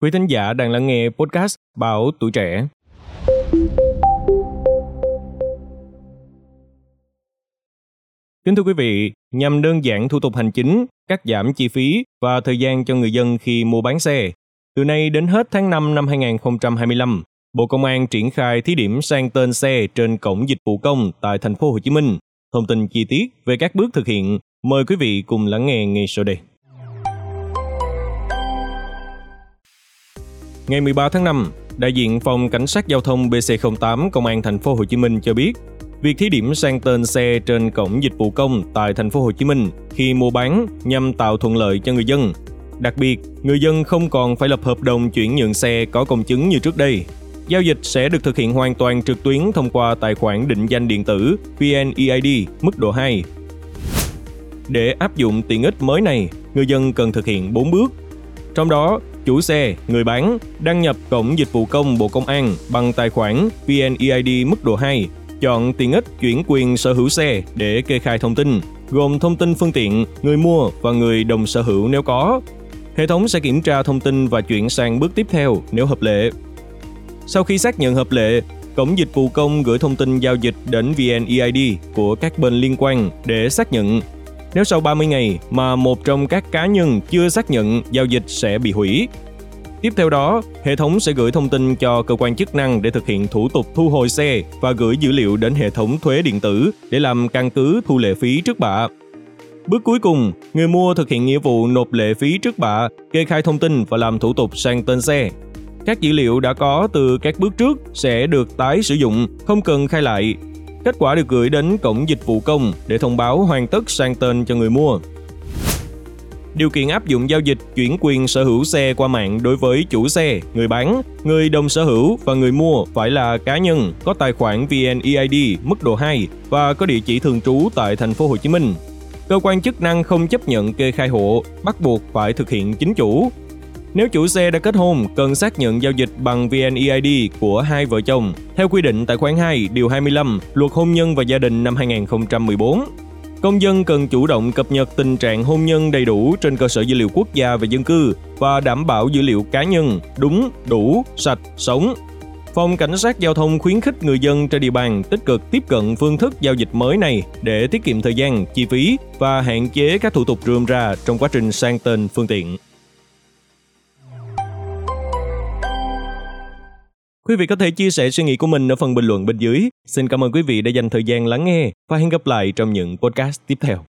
Quý thính giả đang lắng nghe podcast Báo Tuổi Trẻ. Kính thưa quý vị, nhằm đơn giản thủ tục hành chính, cắt giảm chi phí và thời gian cho người dân khi mua bán xe, từ nay đến hết tháng 5 năm 2025, Bộ Công an triển khai thí điểm sang tên xe trên cổng dịch vụ công tại thành phố Hồ Chí Minh. Thông tin chi tiết về các bước thực hiện, mời quý vị cùng lắng nghe ngay sau đây. Ngày 13 tháng 5, đại diện Phòng Cảnh sát Giao thông BC08 Công an thành phố Hồ Chí Minh cho biết, việc thí điểm sang tên xe trên cổng dịch vụ công tại thành phố Hồ Chí Minh khi mua bán nhằm tạo thuận lợi cho người dân. Đặc biệt, người dân không còn phải lập hợp đồng chuyển nhượng xe có công chứng như trước đây. Giao dịch sẽ được thực hiện hoàn toàn trực tuyến thông qua tài khoản định danh điện tử VNeID mức độ 2. Để áp dụng tiện ích mới này, người dân cần thực hiện 4 bước. Trong đó, chủ xe, người bán đăng nhập cổng dịch vụ công Bộ Công an bằng tài khoản VNeID mức độ 2, chọn tiện ích chuyển quyền sở hữu xe để kê khai thông tin, gồm thông tin phương tiện, người mua và người đồng sở hữu nếu có. Hệ thống sẽ kiểm tra thông tin và chuyển sang bước tiếp theo nếu hợp lệ. Sau khi xác nhận hợp lệ, cổng dịch vụ công gửi thông tin giao dịch đến VNeID của các bên liên quan để xác nhận. Nếu sau 30 ngày mà một trong các cá nhân chưa xác nhận, giao dịch sẽ bị hủy. Tiếp theo đó, hệ thống sẽ gửi thông tin cho cơ quan chức năng để thực hiện thủ tục thu hồi xe và gửi dữ liệu đến hệ thống thuế điện tử để làm căn cứ thu lệ phí trước bạ. Bước cuối cùng, người mua thực hiện nghĩa vụ nộp lệ phí trước bạ, kê khai thông tin và làm thủ tục sang tên xe. Các dữ liệu đã có từ các bước trước sẽ được tái sử dụng, không cần khai lại. Kết quả được gửi đến cổng dịch vụ công để thông báo hoàn tất sang tên cho người mua. Điều kiện áp dụng giao dịch chuyển quyền sở hữu xe qua mạng đối với chủ xe, người bán, người đồng sở hữu và người mua phải là cá nhân có tài khoản VNeID mức độ 2 và có địa chỉ thường trú tại thành phố Hồ Chí Minh. Cơ quan chức năng không chấp nhận kê khai hộ, bắt buộc phải thực hiện chính chủ. Nếu chủ xe đã kết hôn, cần xác nhận giao dịch bằng VNeID của hai vợ chồng, theo quy định tại khoản 2, điều 25, Luật Hôn nhân và Gia đình năm 2014. Công dân cần chủ động cập nhật tình trạng hôn nhân đầy đủ trên cơ sở dữ liệu quốc gia về dân cư và đảm bảo dữ liệu cá nhân đúng, đủ, sạch, sống. Phòng Cảnh sát Giao thông khuyến khích người dân trên địa bàn tích cực tiếp cận phương thức giao dịch mới này để tiết kiệm thời gian, chi phí và hạn chế các thủ tục rườm rà trong quá trình sang tên phương tiện. Quý vị có thể chia sẻ suy nghĩ của mình ở phần bình luận bên dưới. Xin cảm ơn quý vị đã dành thời gian lắng nghe và hẹn gặp lại trong những podcast tiếp theo.